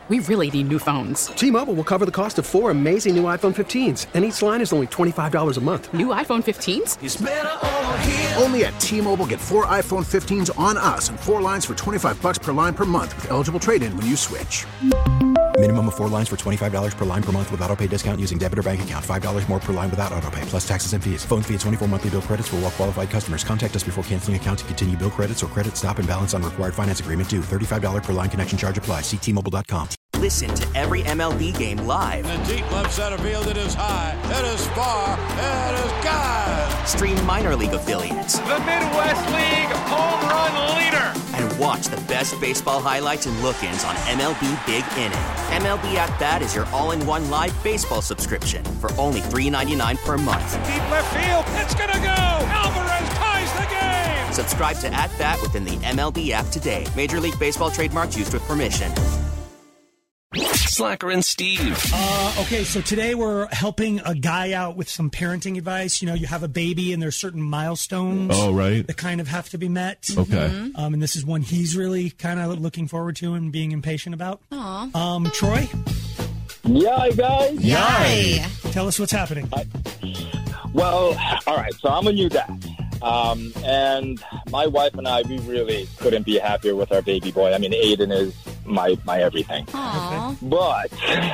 We really need new phones. T-Mobile will cover the cost of 4 amazing new iPhone 15s, and each line is only $25 a month. New iPhone 15s? It's better over here. Only at T-Mobile, get 4 iPhone 15s on us and 4 lines for $25 per line per month with eligible trade-in when you switch. Minimum of 4 lines for $25 per line per month with autopay discount using debit or bank account. $5 more per line without autopay, plus taxes and fees. Phone fee at 24 monthly bill credits for well-qualified customers. Contact us before canceling account to continue bill credits or credit stop and balance on required finance agreement due. $35 per line connection charge applies. See T-Mobile.com. Listen to every MLB game live. In the deep left center field, it is high, it is far, it is gone. Stream minor league affiliates. The Midwest League home run leader. And watch the best baseball highlights and look-ins on MLB Big Inning. MLB At Bat is your all-in-one live baseball subscription for only $3.99 per month. Deep left field, it's gonna go. Alvarez ties the game. Subscribe to At Bat within the MLB app today. Major League Baseball trademarks used with permission. Slacker and Steve. Okay, so today we're helping a guy out with some parenting advice. You know, you have a baby and there's certain milestones that kind of have to be met. Okay. And this is one he's really kind of looking forward to and being impatient about. Aww. Troy? Yay, guys. Yay. Tell us what's happening. Well, all right, so I'm a new dad. And my wife and I, we really couldn't be happier with our baby boy. I mean, Aiden is my everything. Aww. But,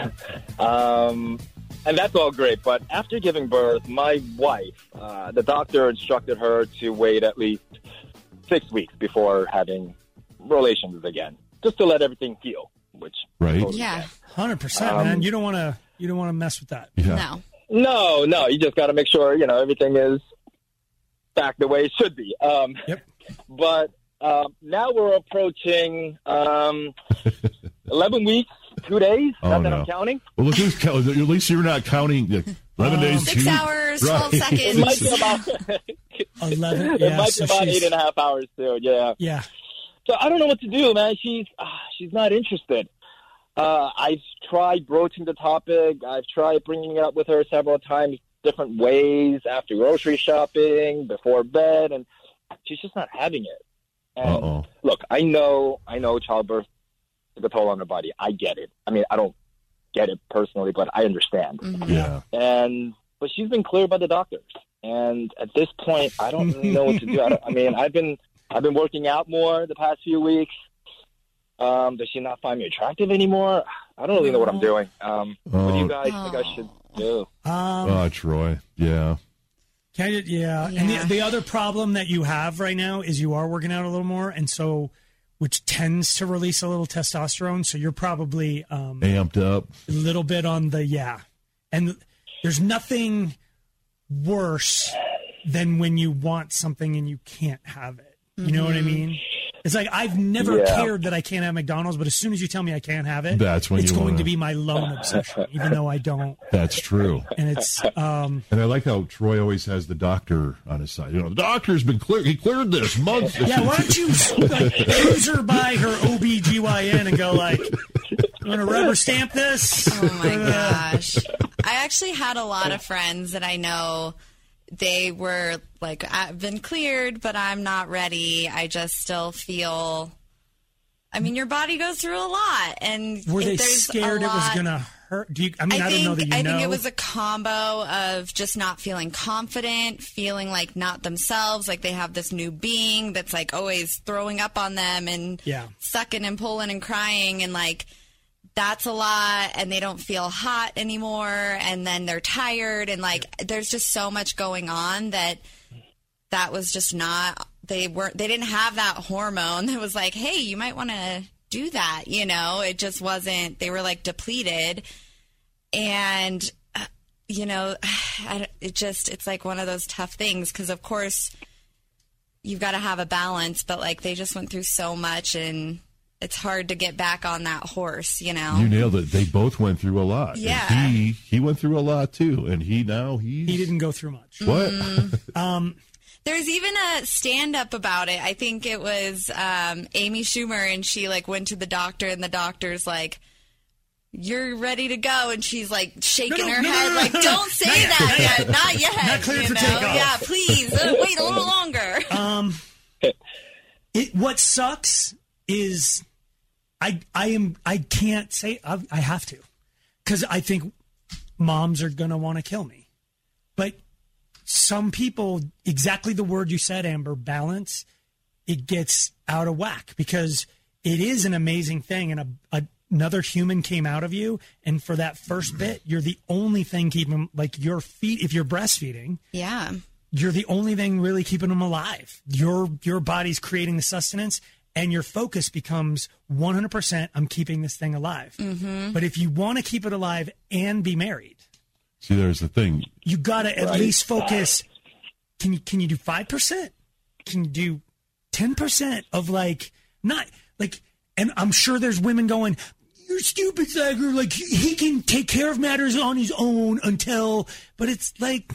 and that's all great. But after giving birth, my wife, the doctor instructed her to wait at least 6 weeks before having relations again, just to let everything heal. Which right? Yeah, 100%, man. You don't want to mess with that. Yeah. No. You just got to make sure everything is back the way it should be. Yep. But now we're approaching 11 weeks, 2 days. Not that I'm counting. Well, at least you're not counting 11 days. 6 hours, 12 seconds. It might be about 11. It might be about 8.5 hours too. Yeah. Yeah. So I don't know what to do, man. She's not interested. I've tried broaching the topic. I've tried bringing it up with her several times, different ways, after grocery shopping, before bed, and she's just not having it. And look, I know childbirth took a toll on her body. I get it. I mean, I don't get it personally, but I understand. Mm-hmm. Yeah. But she's been cleared by the doctors. And at this point, I don't really know what to do. I've been working out more the past few weeks. Does she not find me attractive anymore? I don't really know what I'm doing. What do you guys think I should do? Troy. Yeah. And the other problem that you have right now is you are working out a little more, and so which tends to release a little testosterone. So you're probably amped up a little bit on the And there's nothing worse than when you want something and you can't have it. You know what I mean? It's like I've never cared that I can't have McDonald's, but as soon as you tell me I can't have it, that's when it's going to be my lone obsession, even though I don't. That's true. And it's and I like how Troy always has the doctor on his side. The doctor's been cleared. He cleared this month. Yeah, why don't you cruise her by her OBGYN and go like, you want to rubber stamp this? Oh my gosh. I actually had a lot of friends that I know. They were like, I've been cleared, but I'm not ready. I just still feel. I mean, your body goes through a lot, and were they scared it was going to hurt? I don't know that you know. I think it was a combo of just not feeling confident, feeling like not themselves, like they have this new being that's like always throwing up on them and sucking and pulling and crying, and like. That's a lot, and they don't feel hot anymore, and then they're tired, and like there's just so much going on that was just not. They didn't have that hormone that was like, hey, you might want to do that. It just wasn't. They were like depleted, and it's like one of those tough things because of course you've got to have a balance, but like they just went through so much and. It's hard to get back on that horse, You nailed it. They both went through a lot. Yeah. And he went through a lot, too. And he didn't go through much. What? There's even a stand-up about it. I think it was Amy Schumer, and she, like, went to the doctor, and the doctor's like, you're ready to go. And she's, like, shaking her head, like, don't say that yet. Not yet. Not cleared for takeoff. Yeah, please. Wait a little longer. What sucks is... I can't say I have to, because I think moms are going to want to kill me. But some people, exactly the word you said, Amber, balance, it gets out of whack, because it is an amazing thing. And another human came out of you. And for that first bit, you're the only thing keeping, like your feet, if you're breastfeeding. Yeah. You're the only thing really keeping them alive. Your body's creating the sustenance, and your focus becomes 100%, I'm keeping this thing alive. Mm-hmm. But if you want to keep it alive and be married, see, there's the thing. You got to at least focus. Can you do 5%? Can you do 10% of not like, and I'm sure there's women going, you're stupid, Sager. Like, he can take care of matters on his own until, but it's like,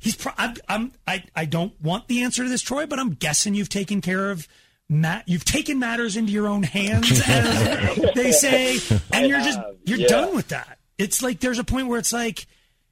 I don't want the answer to this, Troy, but I'm guessing you've taken care of you've taken matters into your own hands, as they say, and you're done with that. It's like, there's a point where it's like,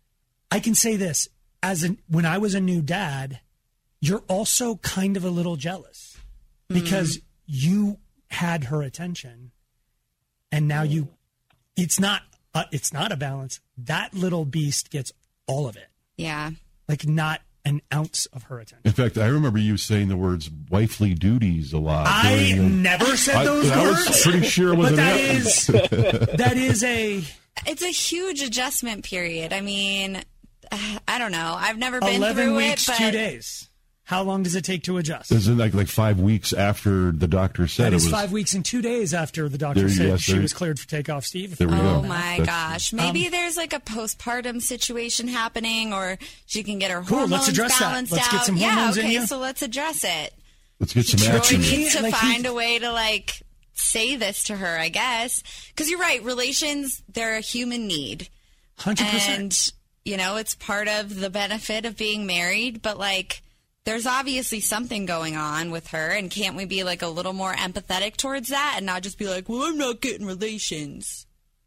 I can say this, when I was a new dad, you're also kind of a little jealous because you had her attention, and now it's not a balance. That little beast gets all of it. Yeah. Like, not an ounce of her attention. In fact, I remember you saying the words wifely duties a lot. I never said those words. I was pretty sure it was that is it's a huge adjustment period. I mean, I don't know. I've never been 11 through weeks, it, but 2 days. How long does it take to adjust? Isn't it like 5 weeks after the doctor said it was? 5 weeks and 2 days after the doctor said she was cleared for takeoff, Steve. There we go. Oh my gosh. Maybe there's like a postpartum situation happening, or she can get her hormones let's address balanced that. Let's out. get some hormones in you. So let's address it. Let's get some action. Troy needs to find a way to say this to her, I guess. Because you're right, relations, they're a human need. 100%. And, it's part of the benefit of being married, but there's obviously something going on with her, and can't we be a little more empathetic towards that and not just be like, well, I'm not getting relations?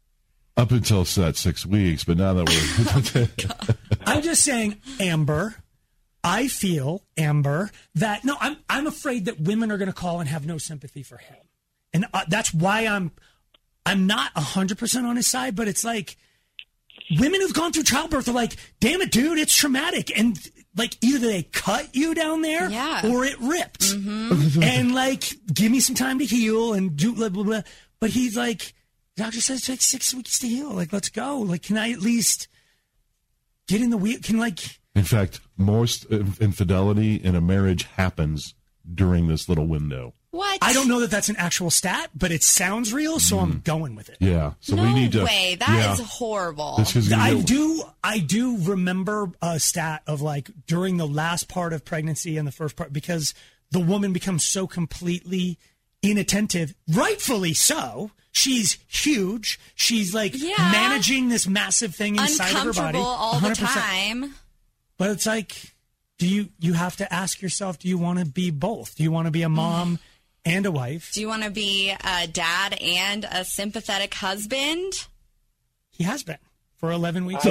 Up until that 6 weeks, but now that we're... I'm just saying, Amber, I feel, that... No, I'm afraid that women are going to call and have no sympathy for him. And that's why I'm not 100% on his side, but it's like... Women who've gone through childbirth are like, damn it, dude, it's traumatic. And either they cut you down there or it ripped. Mm-hmm. And give me some time to heal and do blah, blah, blah. But he's like, the doctor says it takes 6 weeks to heal. Let's go. Can I at least get in the wheel? In fact, most infidelity in a marriage happens during this little window. What? I don't know that that's an actual stat, but it sounds real, so I'm going with it. Yeah. So no we need to. way. That is horrible. I do remember a stat of during the last part of pregnancy and the first part, because the woman becomes so completely inattentive, rightfully so. She's huge. She's managing this massive thing inside of her body. Uncomfortable all 100%. The time. But it's do you have to ask yourself, do you want to be both? Do you want to be a mom and a wife? Do you want to be a dad and a sympathetic husband? He has been for 11 weeks.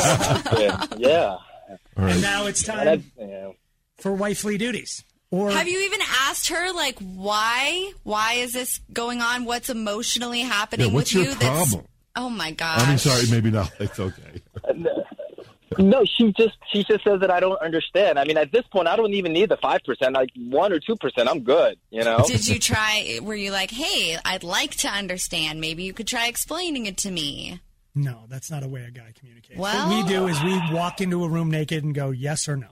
Yeah. Right. And now it's time for wifely duties. Or have you even asked her why? Why is this going on? What's emotionally happening what's with your you? problem? Oh my gosh. I mean, sorry, maybe not. It's okay. No, she just says that I don't understand. I mean, at this point, I don't even need the 5%. 1 or 2%, I'm good. Did you try? Were you like, hey, I'd like to understand. Maybe you could try explaining it to me. No, that's not a way a guy communicates. Well, what we do is we walk into a room naked and go, yes or no.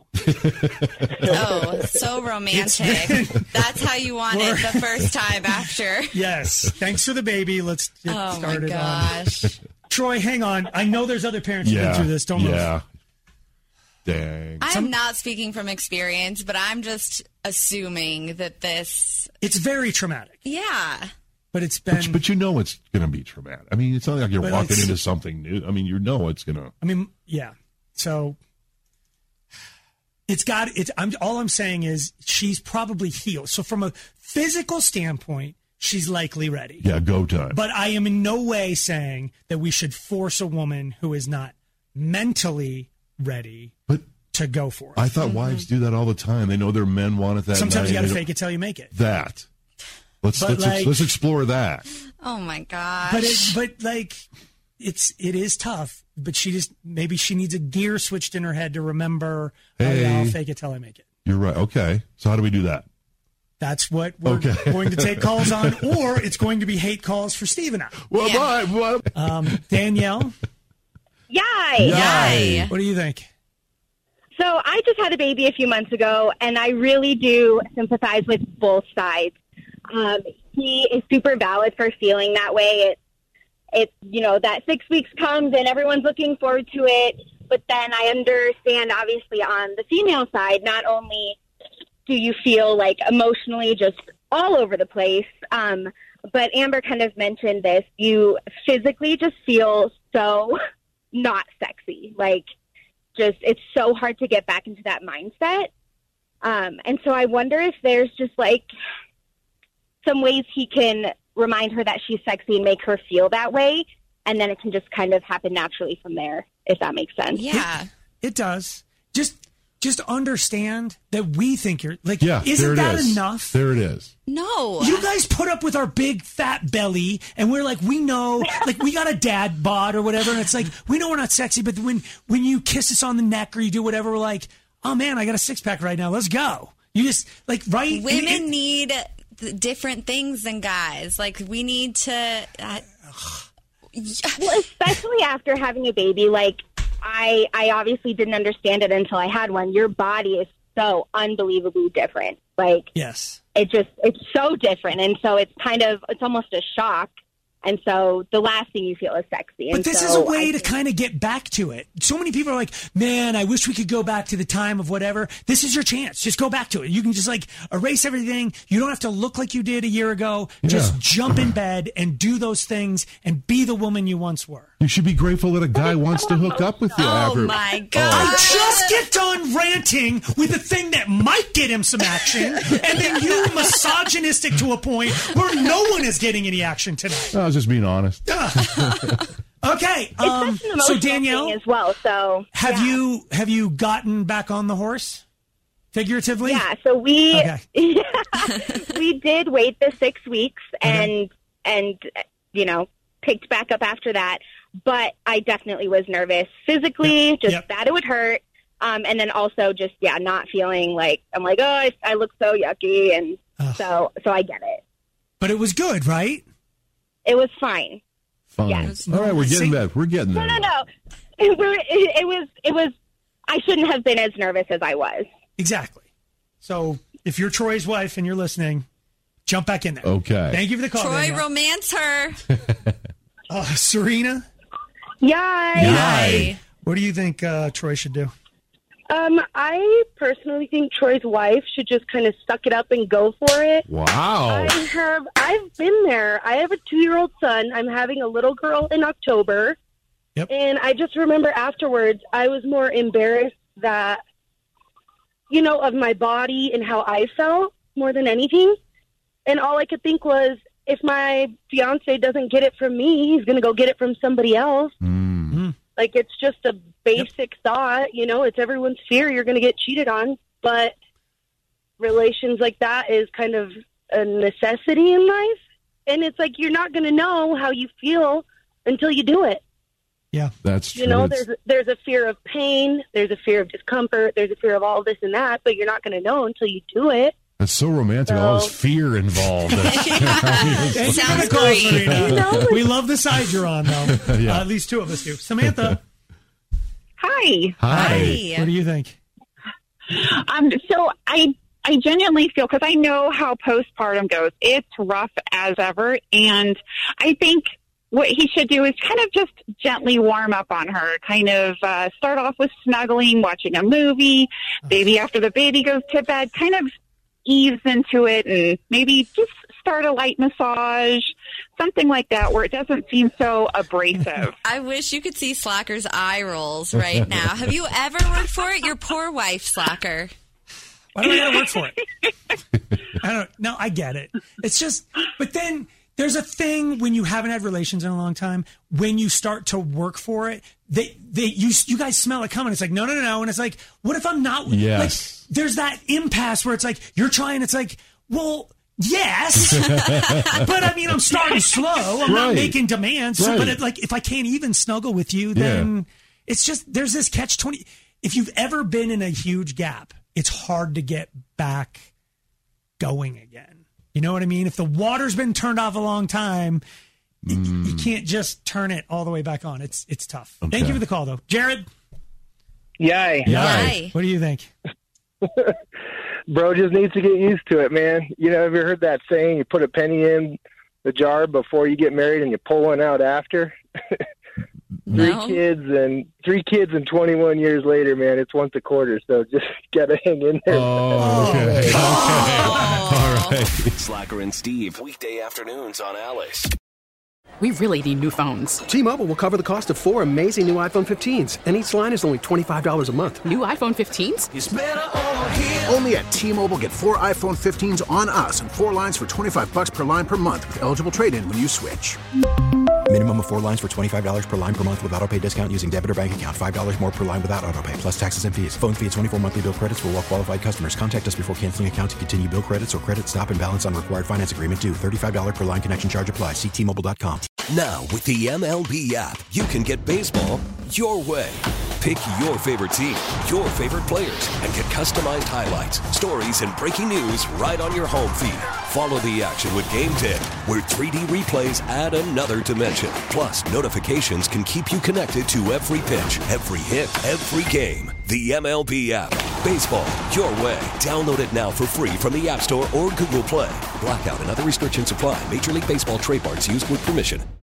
Oh, so romantic. That's how you want it the first time after. Yes. Thanks for the baby. Let's get started. Oh, my gosh. Troy, hang on. I know there's other parents who've been through this. Don't move. Dang. I'm not speaking from experience, but I'm just assuming that this... It's very traumatic. Yeah. But it's been... But it's going to be traumatic. I mean, it's not like you're walking into something new. I mean, it's going to... I mean, yeah. So... all I'm saying is she's probably healed. So from a physical standpoint, she's likely ready. Yeah, go time. But I am in no way saying that we should force a woman who is not mentally ready to go for it. I thought wives do that all the time. They know their men want it that Sometimes night. you got to fake it till you make it. That. Let's explore that. Oh my gosh. It is tough, but maybe she needs a gear switched in her head to remember, Hey. I'll fake it till I make it. You're right. Okay. So how do we do that? That's what we're going to take calls on, or it's going to be hate calls for Steve and I. Well, Danielle? Yay! What do you think? So I just had a baby a few months ago, and I really do sympathize with both sides. He is super valid for feeling that way. It's that 6 weeks comes and everyone's looking forward to it. But then I understand, obviously, on the female side, not only do you feel like emotionally just all over the place, but Amber kind of mentioned this, you physically just feel so not sexy. Like, just, it's so hard to get back into that mindset. And so I wonder if there's just like some ways he can remind her that she's sexy and make her feel that way. And then it can just kind of happen naturally from there, if that makes sense. Yeah. It does. Just understand that we think you're like, isn't isn't that is. enough? There it is. No. You guys put up with our big fat belly and we're like, we know, like we got a dad bod or whatever. And it's like, we know we're not sexy, but when you kiss us on the neck or you do whatever, we're like, oh man, I got a 6-pack right now. Let's go. You just like, right. Women need different things than guys. Like we need to. Well, especially after having a baby, like I obviously didn't understand it until I had one. Your body is so unbelievably different. Like, yes, it's so different. And so it's almost a shock. And so the last thing you feel is sexy. But this is a way to kind of get back to it. So many people are like, man, I wish we could go back to the time of whatever. This is your chance. Just go back to it. You can just like erase everything. You don't have to look like you did a year ago. Just jump in bed and do those things and be the woman you once were. You should be grateful that a guy wants to hook up with you. My God. I just get done ranting with a thing that might get him some action, and then you misogynistic to a point where no one is getting any action tonight. I was just being honest. Okay. So Danielle, as well. So have you gotten back on the horse? Figuratively? Yeah. So we we did wait the 6 weeks and picked back up after that. But I definitely was nervous physically, that it would hurt. And then also just, not feeling like, I'm like, oh, I look so yucky. And so I get it. But it was good, right? It was fine. Fine. Yes. All right, we're getting that. We're getting there. No. It was, I shouldn't have been as nervous as I was. Exactly. So if you're Troy's wife and you're listening, jump back in there. Okay. Thank you for the call. Troy, Danielle. romance her. Serena? Yay. What do you think Troy should do? I personally think Troy's wife should just kind of suck it up and go for it. Wow. I've been there. I have a 2-year-old son. I'm having a little girl in October. Yep. And I just remember afterwards, I was more embarrassed that, of my body and how I felt more than anything. And all I could think was, if my fiance doesn't get it from me, he's going to go get it from somebody else. Mm. Like, it's just a basic thought, it's everyone's fear you're going to get cheated on. But relations like that is kind of a necessity in life. And it's like, you're not going to know how you feel until you do it. Yeah, that's true. There's a fear of pain. There's a fear of discomfort. There's a fear of all this and that, but you're not going to know until you do it. That's so romantic. All this fear involved. Sounds great. We love the side you're on, though. At least two of us do. Samantha. Hi. What do you think? So I genuinely feel, because I know how postpartum goes, it's rough as ever. And I think what he should do is kind of just gently warm up on her, kind of start off with snuggling, watching a movie, maybe after the baby goes to bed, kind of ease into it and maybe just start a light massage, something like that where it doesn't seem so abrasive. I wish you could see Slacker's eye rolls right now. Have you ever worked for it? Your poor wife, Slacker. Why do I got to work for it? I get it. It's just, but then there's a thing when you haven't had relations in a long time, when you start to work for it, you guys smell it coming. It's like, no. And it's like, what if I'm not? Yes. Like, there's that impasse where it's like, you're trying, it's like, well, Yes, but I mean, I'm starting slow. I'm not making demands. Right. But if I can't even snuggle with you, then it's just there's this catch-20. If you've ever been in a huge gap, it's hard to get back going again. You know what I mean? If the water's been turned off a long time, you can't just turn it all the way back on. It's tough. Okay. Thank you for the call, though, Jared. Yay. What do you think? Bro just needs to get used to it, man. You know, have you heard that saying, you put a penny in the jar before you get married and you pull one out after? No. Three kids and 21 years later, man, it's once a quarter, so just gotta hang in there. Oh, okay. Oh. All right. Slacker and Steve, weekday afternoons on Alice. We really need new phones. T-Mobile will cover the cost of 4 amazing new iPhone 15s, and each line is only $25 a month. New iPhone 15s? It's better over here. Only at T-Mobile, get 4 iPhone 15s on us and 4 lines for $25 per line per month with eligible trade-in when you switch. Minimum of 4 lines for $25 per line per month with autopay discount using debit or bank account. $5 more per line without autopay, plus taxes and fees. Phone fee at 24 monthly bill credits for well-qualified customers. Contact us before canceling account to continue bill credits or credit stop and balance on required finance agreement due. $35 per line connection charge applies. See T-Mobile.com. Now, with the MLB app, you can get baseball your way. Pick your favorite team, your favorite players, and get customized highlights, stories, and breaking news right on your home feed. Follow the action with Game 10, where 3D replays add another dimension. Plus, notifications can keep you connected to every pitch, every hit, every game. The MLB app. Baseball your way. Download it now for free from the App Store or Google Play. Blackout and other restrictions apply. Major League Baseball trademarks used with permission.